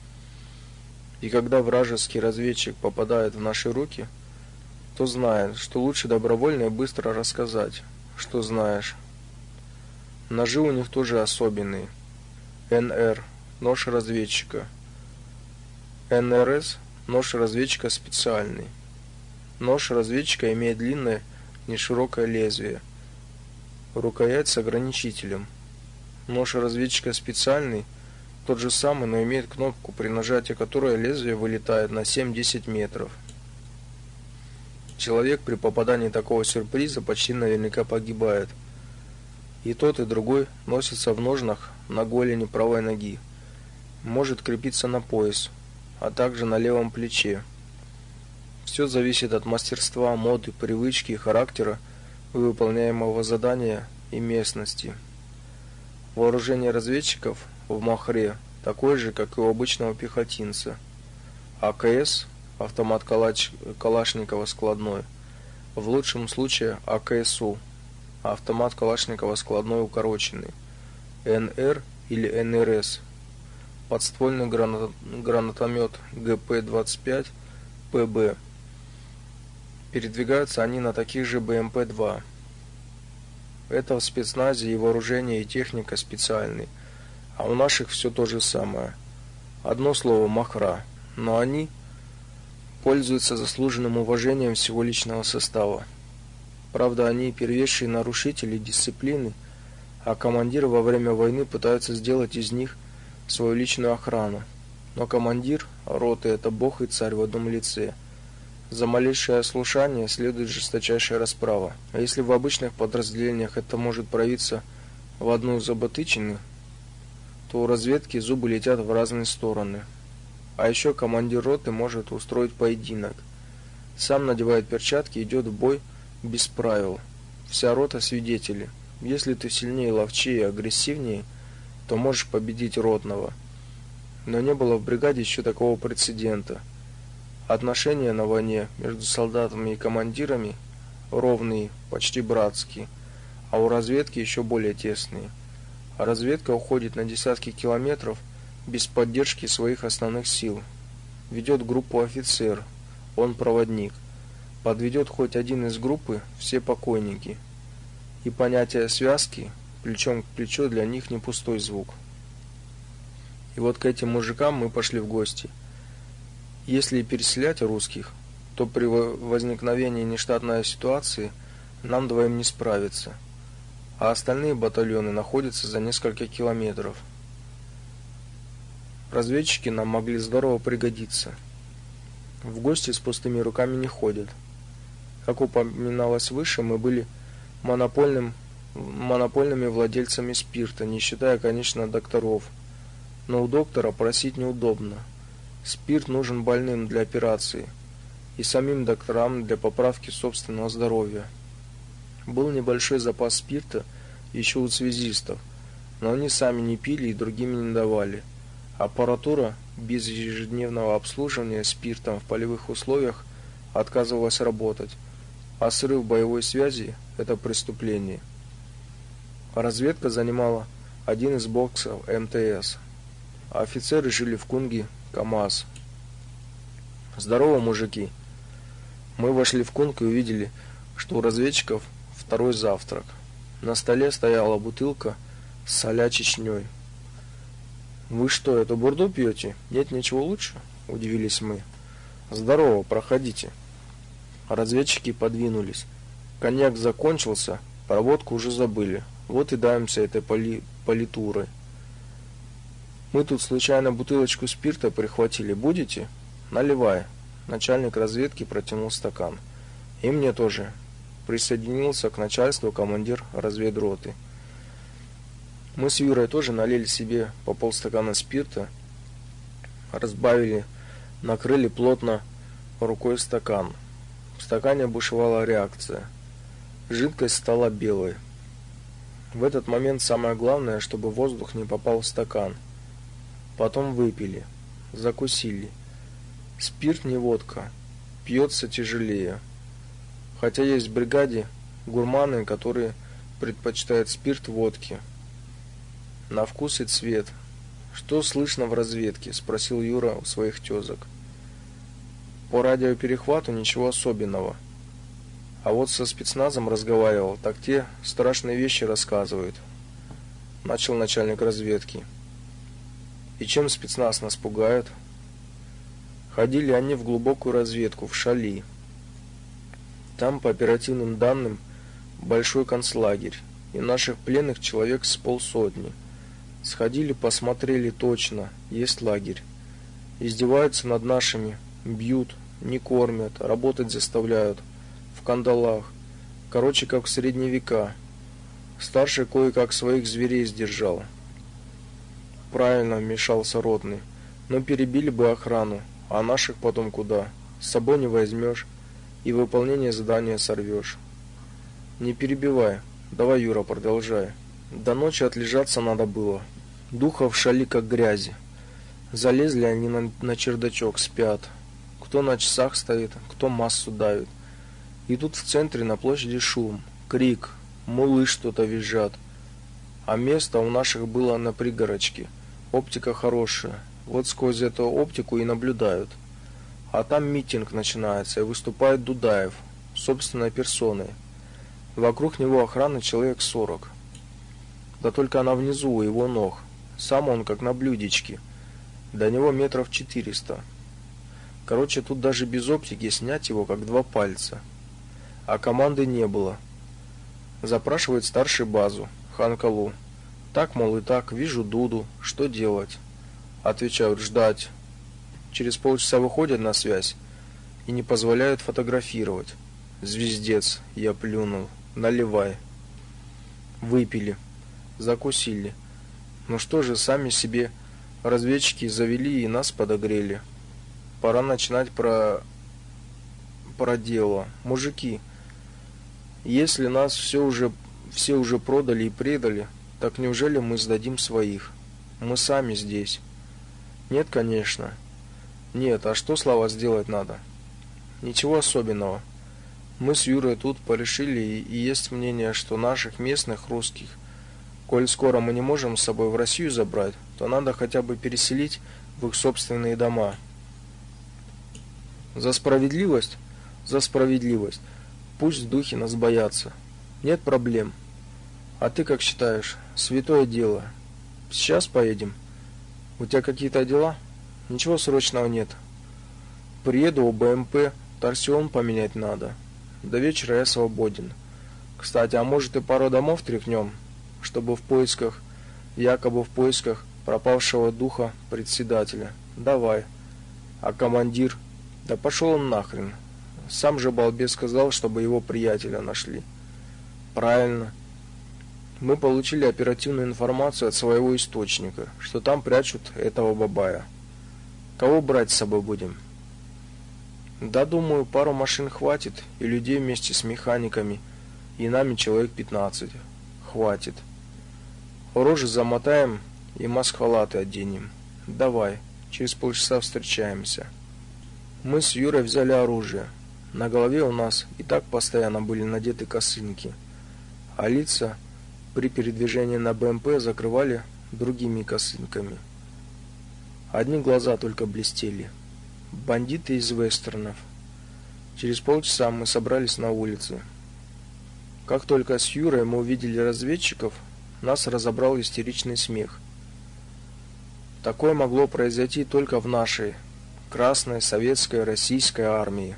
И когда вражеский разведчик попадает в наши руки, то знает, что лучше добровольно и быстро рассказать, что знаешь. Ножи у них тоже особенные. эн эр – нож разведчика. эн эр эс – нож разведчика специальный. Нож разведчика имеет длинное, неширокое лезвие. Рукоять с ограничителем. Нож разведчика специальный – тот же самый, но имеет кнопку, при нажатии которой лезвие вылетает на семь-десять метров. Человек при попадании такого сюрприза почти наверняка погибает. И тот, и другой носится в ножнах на голени правой ноги. Может крепиться на пояс, а также на левом плече. Все зависит от мастерства, моды, привычки и характера выполняемого задания и местности. Вооружение разведчиков в Махре такое же, как и у обычного пехотинца. а ка эс – автомат Калач... Калашникова складной. В лучшем случае а ка эс у – автомат Калашникова складной укороченный. эн эр или эн эр эс – подствольный гранат... гранатомет гэ пэ двадцать пять пэ бэ. Передвигаются они на таких же бэ эм пэ два. Это в спецназе и вооружение, и техника специальные. А у наших все то же самое. Одно слово – махра. Но они пользуются заслуженным уважением всего личного состава. Правда, они первейшие нарушители дисциплины, а командиры во время войны пытаются сделать из них свою личную охрану. Но командир роты – это бог и царь в одном лице. За малейшее ослушание следует жесточайшая расправа. А если в обычных подразделениях это может проявиться в одну заботычину, то у разведки зубы летят в разные стороны. А еще командир роты может устроить поединок. Сам надевает перчатки и идет в бой без правил. Вся рота свидетели. Если ты сильнее, ловчее и агрессивнее, то можешь победить ротного. Но не было в бригаде еще такого прецедента. Отношения на войне между солдатами и командирами ровные, почти братские, а у разведки еще более тесные. А разведка уходит на десятки километров без поддержки своих основных сил. Ведет группу офицер, он проводник. Подведет хоть один из группы, все покойники. И понятие связки плечом к плечу для них не пустой звук. И вот к этим мужикам мы пошли в гости. Если и переселять русских, то при возникновении нештатной ситуации нам двоим не справиться, а остальные батальоны находятся за несколько километров. Разведчики нам могли здорово пригодиться. В гости с пустыми руками не ходят. Как упоминалось выше, мы были монопольным, монопольными владельцами спирта, не считая, конечно, докторов. Но у доктора просить неудобно. Спирт нужен больным для операции и самим докторам для поправки собственного здоровья. Был небольшой запас спирта еще у связистов, но они сами не пили и другим не давали. Аппаратура без ежедневного обслуживания спиртом в полевых условиях отказывалась работать, а срыв боевой связи – это преступление. Разведка занимала один из боксов эм тэ эс, а офицеры жили в Кунге, КамАЗ. Здорово, мужики. Мы вошли в Кунг и увидели, что у разведчиков второй завтрак. На столе стояла бутылка с соля Чечней. Вы что, эту бурду пьете? Нет ничего лучше? Удивились мы. Здорово, проходите. Разведчики подвинулись. Коньяк закончился, про водку уже забыли. Вот и даемся этой поли... политурой. Мы тут случайно бутылочку спирта прихватили. Будете? Наливай. Начальник разведки протянул стакан. И мне тоже. Присоединился к начальству командир разведроты. Мы с Юрой тоже налили себе по полстакана спирта, разбавили, накрыли плотно рукой стакан. В стакане бушевала реакция. Жидкость стала белой. В этот момент самое главное, чтобы воздух не попал в стакан. Потом выпили, закусили. Спирт не водка, пьется тяжелее. Хотя есть в бригаде гурманы, которые предпочитают спирт водке. На вкус и цвет. Что слышно в разведке? Спросил Юра у своих тёзок. По радиоперехвату ничего особенного. А вот со спецназом разговаривал, так те страшные вещи рассказывают. Начал начальник разведки. И чем спецназ нас пугает? Ходили они в глубокую разведку, в Шали. Там, по оперативным данным, большой концлагерь, и наших пленных человек с полсотни. Сходили, посмотрели точно, есть лагерь. Издеваются над нашими, бьют, не кормят, работать заставляют, в кандалах. Короче, как в средние века. Старший кое-как своих зверей сдержал. Правильно вмешался ротный. Но перебили бы охрану, а наших потом куда? С собой не возьмешь и выполнение задания сорвешь. Не перебивай. Давай, Юра, продолжай. До ночи отлежаться надо было. Духов шали как грязи. Залезли они на, на чердачок, спят. Кто на часах стоит, кто массу давит. И тут в центре на площади шум, крик, мулы что-то визжат. А место у наших было на пригорочке. Оптика хорошая. Вот сквозь эту оптику и наблюдают. А там митинг начинается, и выступает Дудаев, собственной персоной. Вокруг него охраны человек сорок. Да только она внизу, у его ног. Сам он как на блюдечке. До него метров четыреста. Короче, тут даже без оптики снять его как два пальца. а команды не было. Запрашивает старший базу, Ханкалу. Так, мол, и так, вижу Дуду, что делать? Отвечают: ждать. Через полчаса выходят на связь и не позволяют фотографировать. Звездец, я плюнул. Наливай. Выпили, закусили. Ну что же, сами себе разведчики завели и нас подогрели. Пора начинать про про дело. Мужики, если нас все уже все уже продали и предали, так неужели мы сдадим своих? Мы сами здесь. Нет, конечно. Нет, а что, Слава, сделать надо? Ничего особенного. Мы с Юрой тут порешили, и есть мнение, что наших местных русских, коль скоро мы не можем с собой в Россию забрать, то надо хотя бы переселить в их собственные дома. За справедливость? За справедливость. Пусть духи нас боятся. Нет проблем. А ты как считаешь? Святое дело. Сейчас поедем? У тебя какие-то дела? Ничего срочного нет. Приеду у БМП, торсион поменять надо. До вечера я свободен. Кстати, а может и пару домов тряхнем, чтобы в поисках, якобы в поисках пропавшего духа председателя. Давай. А командир? Да пошел он нахрен. Сам же балбес сказал, чтобы его приятеля нашли. Правильно. Мы получили оперативную информацию от своего источника, что там прячут этого бабая. Кого брать с собой будем? Да, думаю, пару машин хватит, и людей вместе с механиками, и нами человек пятнадцать. Хватит. Рожи замотаем и маск-халаты оденем. Давай, через полчаса встречаемся. Мы с Юрой взяли оружие. На голове у нас и так постоянно были надеты косынки, а лица при передвижении на БМП закрывали другими косынками. Одни глаза только блестели. Бандиты из вестернов. Через полчаса мы собрались на улице. Как только с Юрой мы увидели разведчиков, нас разобрал истеричный смех. Такое могло произойти только в нашей красной советской российской армии.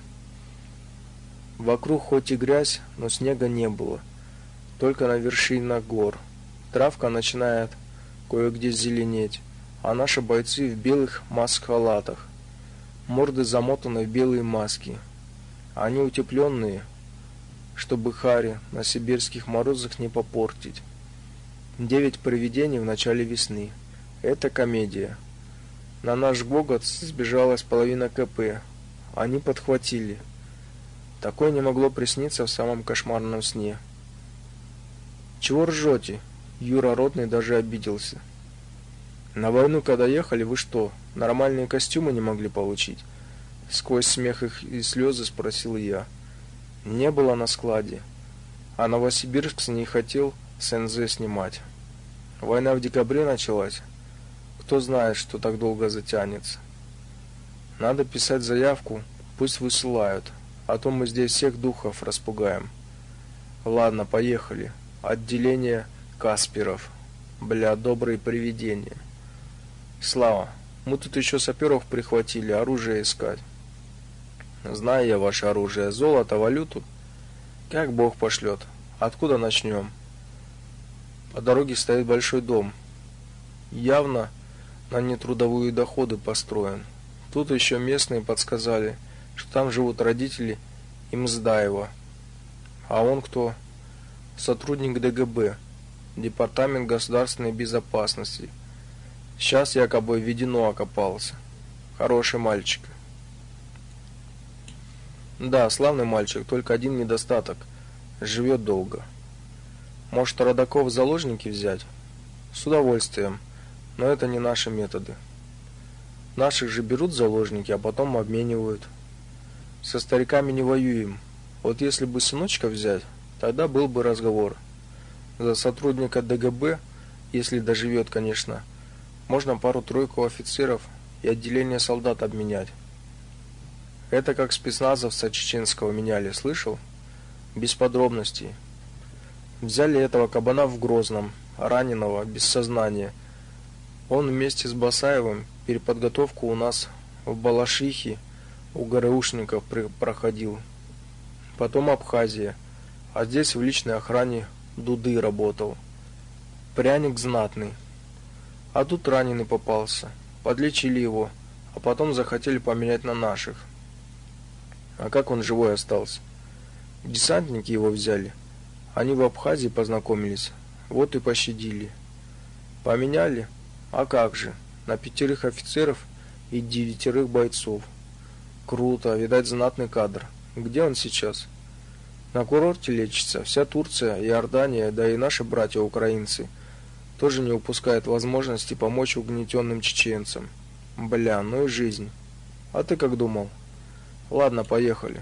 Вокруг хоть и грязь, но снега не было. Только на вершинах гор. Травка начинает кое-где зеленеть, а наши бойцы в белых маск-халатах. Морды замотаны в белые маски. Они утепленные, чтобы хари на сибирских морозах не попортить. Девять привидений в начале весны. Это комедия. На наш гогот сбежалась половина КП. Они подхватили. Такое не могло присниться в самом кошмарном сне. Чего ржете? Юра Ротный даже обиделся. На войну, когда ехали, вы что, нормальные костюмы не могли получить? Сквозь смех их и слезы спросил я. Не было на складе. А Новосибирск не хотел с эн зэ снимать. Война в декабре началась. Кто знает, что так долго затянется. Надо писать заявку, пусть высылают, а то мы здесь всех духов распугаем. Ладно, поехали. Отделение Касперов. Бля, добрые привидения. Слава, мы тут еще саперов прихватили, оружие искать. Знаю я ваше оружие, золото, валюту. Как Бог пошлет. Откуда начнем? По дороге стоит большой дом. Явно на нетрудовые доходы построен. Тут еще местные подсказали, что там живут родители Имздаева. А он кто? Сотрудник дэ гэ бэ, Департамент государственной безопасности. Сейчас якобы в Ведено окопался. Хороший мальчик. Да, славный мальчик, только один недостаток. Живет долго. Может, родаков в заложники взять? С удовольствием, но это не наши методы. Наших же берут в заложники, а потом обменивают. Со стариками не воюем. Вот если бы сыночка взять, тогда был бы разговор. За сотрудника дэ гэ бэ, если доживет, конечно, можно пару-тройку офицеров и отделение солдат обменять. Это как спецназовца чеченского меняли, слышал? Без подробностей. Взяли этого кабана в Грозном, раненого, без сознания. Он вместе с Басаевым переподготовку у нас в Балашихе у ГРУшников проходил. потом Абхазия, а здесь в личной охране Дуды работал. Пряник знатный. А тут раненый попался. Подлечили его, а потом захотели поменять на наших. А как он живой остался? Десантники его взяли. Они в Абхазии познакомились, вот и пощадили. Поменяли? А как же? На пятерых офицеров и девятерых бойцов. Круто, видать, знатный кадр. Где он сейчас? На курорте лечится. Вся Турция, Иордания, да и наши братья-украинцы тоже не упускают возможности помочь угнетенным чеченцам. Бля, ну и жизнь. А ты как думал? Ладно, поехали.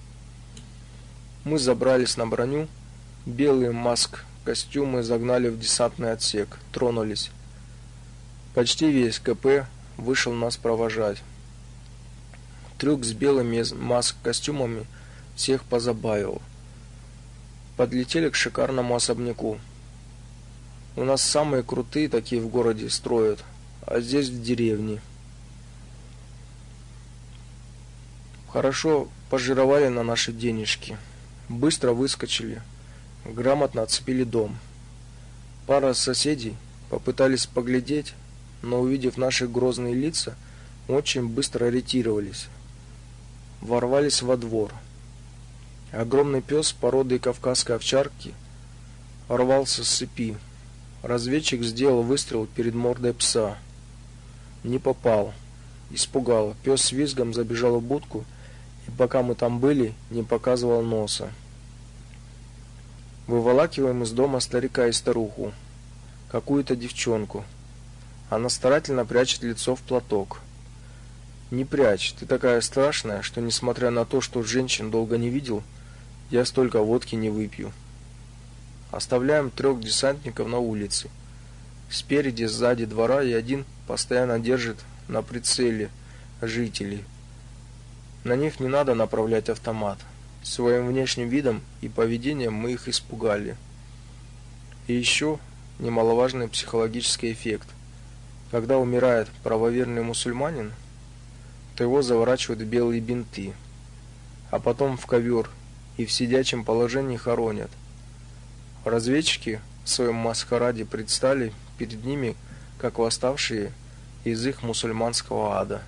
Мы забрались на броню, белые маск-костюмы загнали в десантный отсек, тронулись. Почти весь КП вышел нас провожать. Трюк с белыми маск-костюмами всех позабавил. Подлетели к шикарному особняку. У нас самые крутые такие в городе строят, а здесь в деревне. Хорошо пожировали на наши денежки. Быстро выскочили, грамотно оцепили дом. Пара соседей попытались поглядеть, но увидев наши грозные лица, очень быстро ретировались. Ворвались во двор. Огромный пес породы кавказской овчарки рвался с цепи. Разведчик сделал выстрел перед мордой пса. Не попал. Испугало. Пес с визгом забежал в будку, и пока мы там были, не показывал носа. Выволакиваем из дома старика и старуху, какую-то девчонку. Она старательно прячет лицо в платок. Не прячь, ты такая страшная, что несмотря на то, что женщин долго не видел, я столько водки не выпью. Оставляем трех десантников на улице. Спереди, сзади двора и один постоянно держит на прицеле жителей. На них не надо направлять автомат. Своим внешним видом и поведением мы их испугали. И еще немаловажный психологический эффект. Когда умирает правоверный мусульманин, то его заворачивают в белые бинты, а потом в ковер и в сидячем положении хоронят. Разведчики в своем маскараде предстали перед ними как восставшие из их мусульманского ада.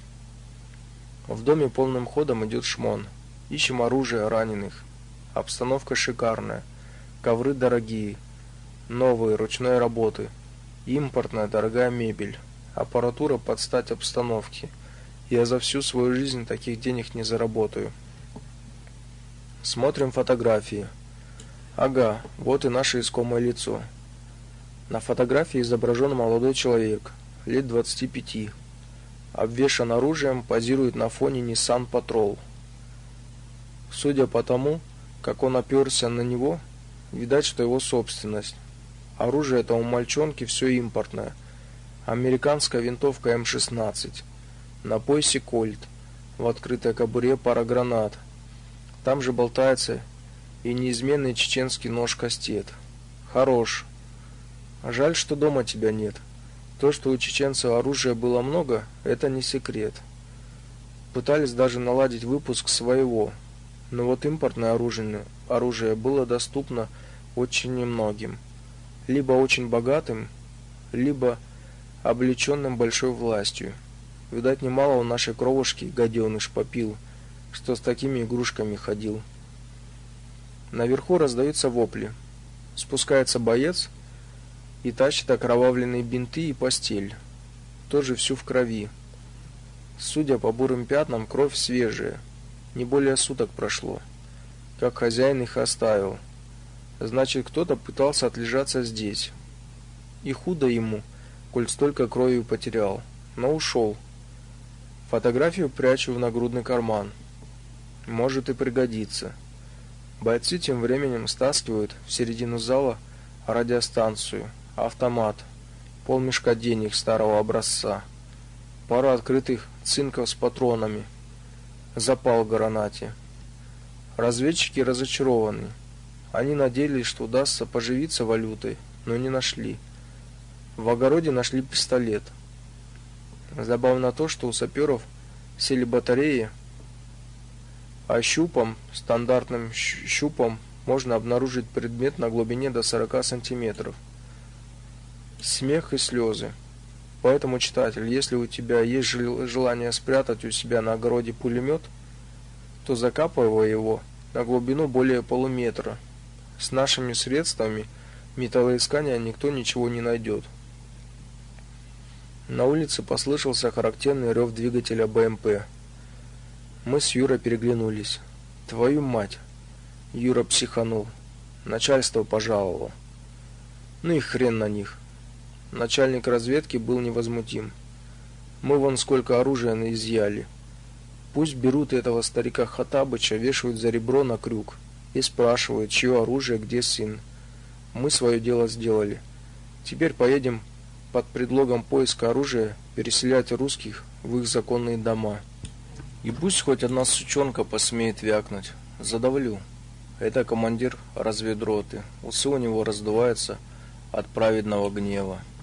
В доме полным ходом идет шмон. Ищем оружие раненых. Обстановка шикарная. Ковры дорогие, новые, ручной работы. Импортная дорогая мебель. Аппаратура под стать обстановке. Я за всю свою жизнь таких денег не заработаю. Смотрим фотографии. Ага, вот и наше искомое лицо. На фотографии изображен молодой человек, лет двадцати пяти. Обвешан оружием, позирует на фоне Nissan Patrol. Судя по тому, как он оперся на него, видать, что его собственность. Оружие этого мальчонки все импортное. Американская винтовка эм шестнадцать. На поясе кольт. В открытой кобуре пара гранат. Там же болтается и неизменный чеченский нож-кастет. Хорош. Жаль, что дома тебя нет. То, что у чеченцев оружия было много, это не секрет. Пытались даже наладить выпуск своего, но вот импортное оружие, оружие было доступно очень немногим. Либо очень богатым, либо облечённым большой властью. Видать, немало у нашей кровушки гаденыш попил, что с такими игрушками ходил. Наверху раздаются вопли. Спускается боец и тащит окровавленные бинты и постель, тоже всю в крови. Судя по бурым пятнам, кровь свежая. Не более суток прошло, как хозяин их оставил. Значит, кто-то пытался отлежаться здесь. И худо ему, коль столько крови потерял, но ушел. Фотографию прячу в нагрудный карман. Может и пригодится. Бойцы тем временем стаскивают в середину зала радиостанцию, автомат, полмешка денег старого образца, пару открытых цинков с патронами, запал к гранате. Разведчики разочарованы. Они надеялись, что удастся поживиться валютой, но не нашли. В огороде нашли пистолет. Забавно то, что у саперов сели батареи А щупом, стандартным щупом, можно обнаружить предмет на глубине до сорока сантиметров. Смех и слезы. Поэтому, читатель, если у тебя есть желание спрятать у себя на огороде пулемет, то закапывай его на глубину более полуметра. С нашими средствами металлоискания никто ничего не найдет. На улице послышался характерный рев двигателя бэ эм пэ. Мы с Юрой переглянулись. Твою мать! Юра психанул. Начальство пожаловало. Ну и хрен на них. Начальник разведки был невозмутим. Мы вон сколько оружия изъяли. Пусть берут этого старика Хаттабыча, вешают за ребро на крюк и спрашивают, чье оружие, где сын. Мы свое дело сделали. Теперь поедем под предлогом поиска оружия переселять русских в их законные дома. И пусть хоть одна сучонка посмеет вякнуть, задавлю. Это командир разведроты. Усы у него раздуваются от праведного гнева.